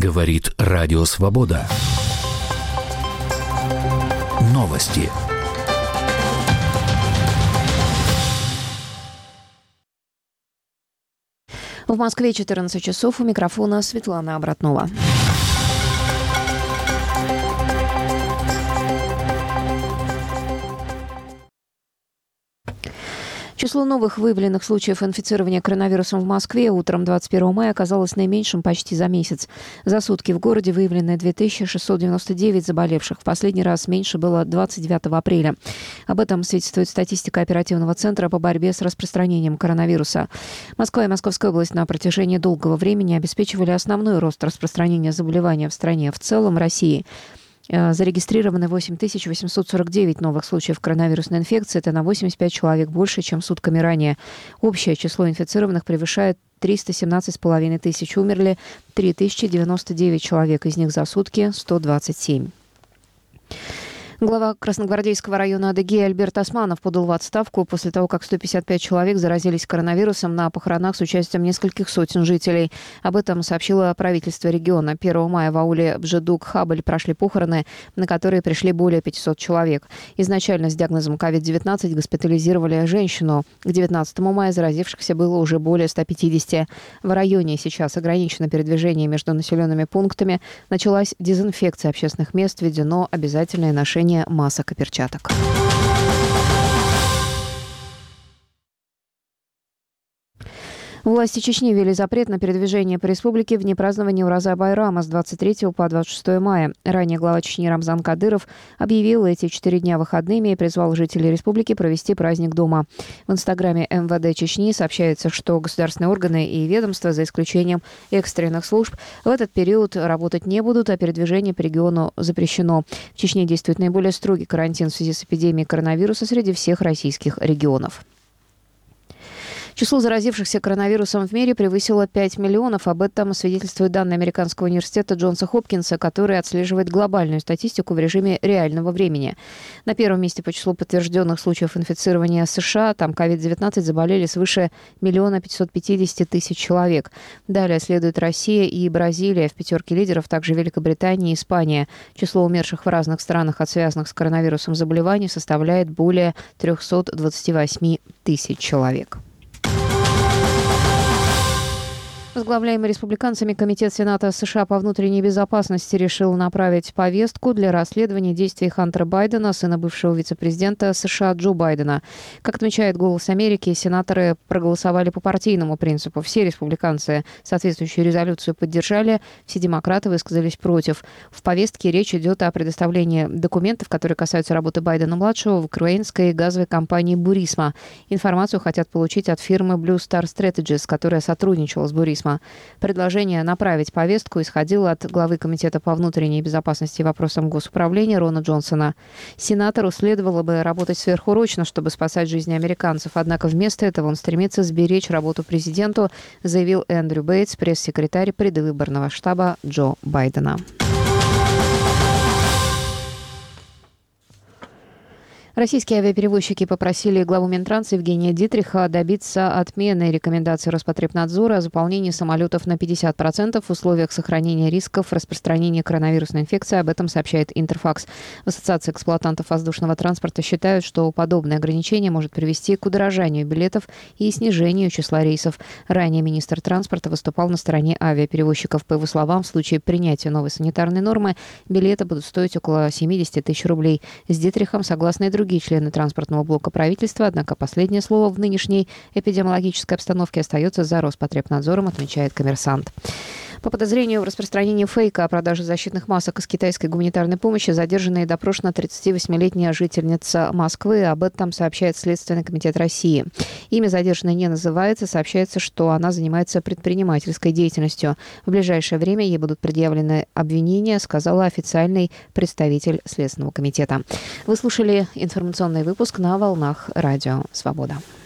Говорит Радио Свобода. Новости. В Москве 14 часов. У микрофона Светлана Обратнова. Число новых выявленных случаев инфицирования коронавирусом в Москве утром 21 мая оказалось наименьшим почти за месяц. За сутки в городе выявлено 2699 заболевших. В последний раз меньше было 29 апреля. Об этом свидетельствует статистика оперативного центра по борьбе с распространением коронавируса. Москва и Московская область на протяжении долгого времени обеспечивали основной рост распространения заболевания в стране. В целом России зарегистрированы 8849 новых случаев коронавирусной инфекции. Это на 85 человек больше, чем сутками ранее. Общее число инфицированных превышает 317,5 тысяч. Умерли 3099 человек, из них за сутки 127. Глава Красногвардейского района Адыгеи Альберт Османов подал в отставку после того, как 155 человек заразились коронавирусом на похоронах с участием нескольких сотен жителей. Об этом сообщило правительство региона. 1 мая в ауле Бжедук-Хабль прошли похороны, на которые пришли более 500 человек. Изначально с диагнозом COVID-19 госпитализировали женщину. К 19 мая заразившихся было уже более 150. В районе сейчас ограничено передвижение между населенными пунктами. Началась дезинфекция общественных мест, введено обязательное ношение масок и перчаток. Власти Чечни ввели запрет на передвижение по республике в дни празднования Ураза-Байрама с 23 по 26 мая. Ранее глава Чечни Рамзан Кадыров объявил эти 4 дня выходными и призвал жителей республики провести праздник дома. В инстаграме МВД Чечни сообщается, что государственные органы и ведомства, за исключением экстренных служб, в этот период работать не будут, а передвижение по региону запрещено. В Чечне действует наиболее строгий карантин в связи с эпидемией коронавируса среди всех российских регионов. Число заразившихся коронавирусом в мире превысило 5 миллионов. Об этом свидетельствуют данные Американского университета Джонса Хопкинса, который отслеживает глобальную статистику в режиме реального времени. На первом месте по числу подтвержденных случаев инфицирования США, там COVID-19 заболели свыше 1 550 000 человек. Далее следует Россия и Бразилия. В пятерке лидеров также Великобритания и Испания. Число умерших в разных странах от связанных с коронавирусом заболеваний составляет более 328 000 человек. Возглавляемый республиканцами Комитет Сената США по внутренней безопасности решил направить повестку для расследования действий Хантера Байдена, сына бывшего вице-президента США Джо Байдена. Как отмечает «Голос Америки», сенаторы проголосовали по партийному принципу. Все республиканцы соответствующую резолюцию поддержали, все демократы высказались против. В повестке речь идет о предоставлении документов, которые касаются работы Байдена-младшего в украинской газовой компании «Бурисма». Информацию хотят получить от фирмы Blue Star Strategies, которая сотрудничала с «Бурисма». Предложение направить повестку исходило от главы Комитета по внутренней безопасности и вопросам госуправления Рона Джонсона. Сенатору следовало бы работать сверхурочно, чтобы спасать жизни американцев. Однако вместо этого он стремится сберечь работу президенту, заявил Эндрю Бейтс, пресс-секретарь предвыборного штаба Джо Байдена. Российские авиаперевозчики попросили главу Минтранса Евгения Дитриха добиться отмены рекомендаций Роспотребнадзора о заполнении самолетов на 50% в условиях сохранения рисков распространения коронавирусной инфекции. Об этом сообщает Интерфакс. В Ассоциации эксплуатантов воздушного транспорта считают, что подобное ограничение может привести к удорожанию билетов и снижению числа рейсов. Ранее министр транспорта выступал на стороне авиаперевозчиков. По его словам, в случае принятия новой санитарной нормы билеты будут стоить около 70 000 рублей. С Дитрихом согласны и другие члены транспортного блока правительства, однако последнее слово в нынешней эпидемиологической обстановке остается за Роспотребнадзором, отмечает «Коммерсант». По подозрению в распространении фейка о продаже защитных масок из китайской гуманитарной помощи задержана и допрошена 38-летняя жительница Москвы. Об этом сообщает Следственный комитет России. Имя задержанной не называется. Сообщается, что она занимается предпринимательской деятельностью. В ближайшее время ей будут предъявлены обвинения, сказала официальный представитель Следственного комитета. Вы слушали информационный выпуск на волнах Радио Свобода.